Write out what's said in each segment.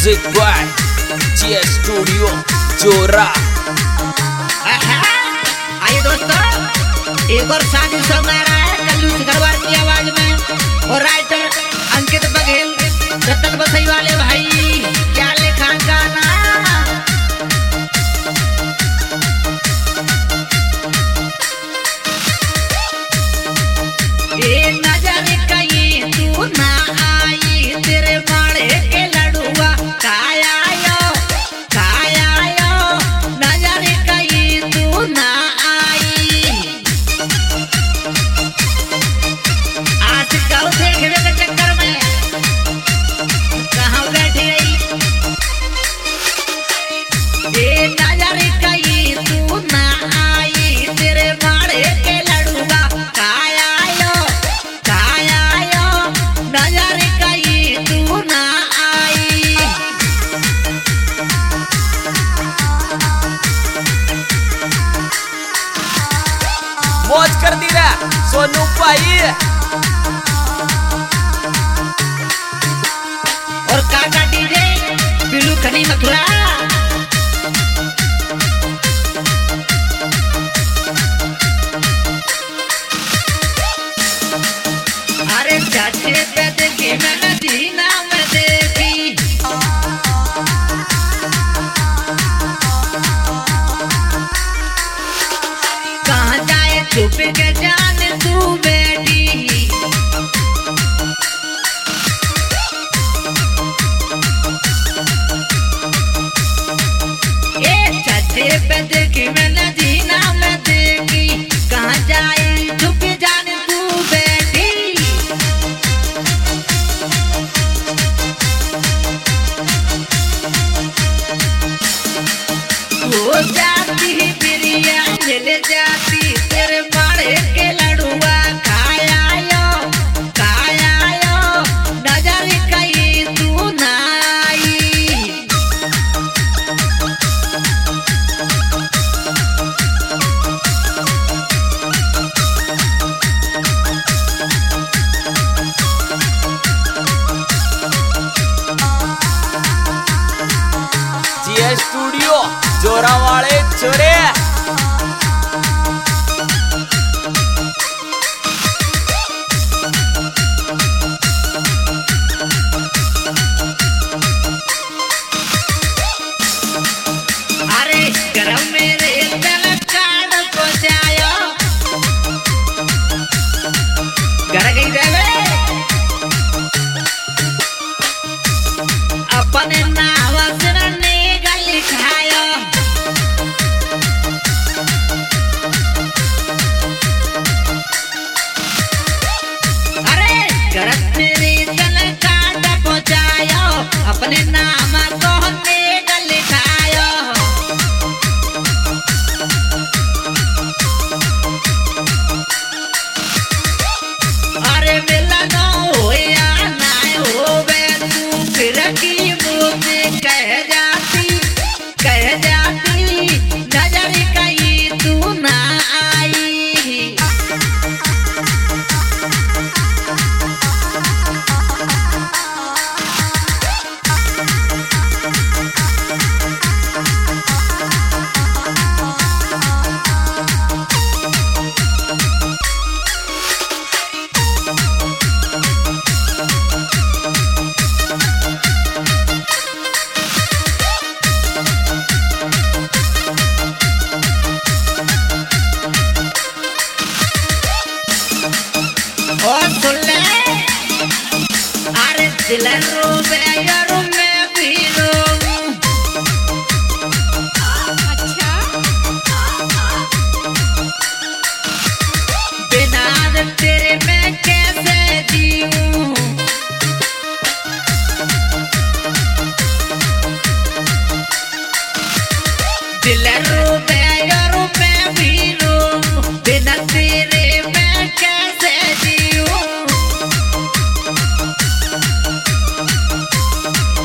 Music by ji studio जोरा। आइए दोस्तों, एक और शादी सॉन्ग आ रहा है कल्लू सिकरवार की आवाज में और राइटर अंकित बघेल, रतन बसई वाले भाई क्या लिखा गाना। ये नजर कहीं तू ना आई, तेरे बाड़े के लड़ुआ खाया यो, नजर कहीं तू ना आई। आज कल देखने के चक्कर में कहाँ बैठी रही। ये नजर कहीं तू ना आई, तेरे बाड़े के लड़ुआ खाया यो, नजर कहीं तू ना आई। मौज कर दी रे सोनू भाई। और काका डीजे बिल्लू खनी मथुरा। अरे चाचे पे देखी मैंने जीना में देखी, कहाँ जाए चुप के जान तू बेटी। ए चाचे पे देखी मैंने जीना में देखी, कहाँ जाए चुप जान तू बेटी। हो जाती बिरिया मिल जाती, तेरे बाड़े के लड़ुआ खाया यो, नजर कहीं तू ना आई। जी स्टूडियो जोरा वाले छोरे। अरे गरम मेरे दिल काट को जायो, घर गई देवे अपने नाव सिरने गल खायो। अरे गरम मेरे दिल काट को जायो, अपने नाम को ने गल खायो। अरे मिलन होया ना होवे तू फिर की मुझे कह जाती, नजर कहीं तू ना आई। और सुन ले, अरे दिल रोवे यार मैं भी रोऊं। बिना तेरे मैं कैसे जीऊं। दिल रोवे यार मैं भी रोऊं, बिना तेरे मैं कैसे जीऊं।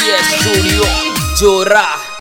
स्टूडियो जोरा।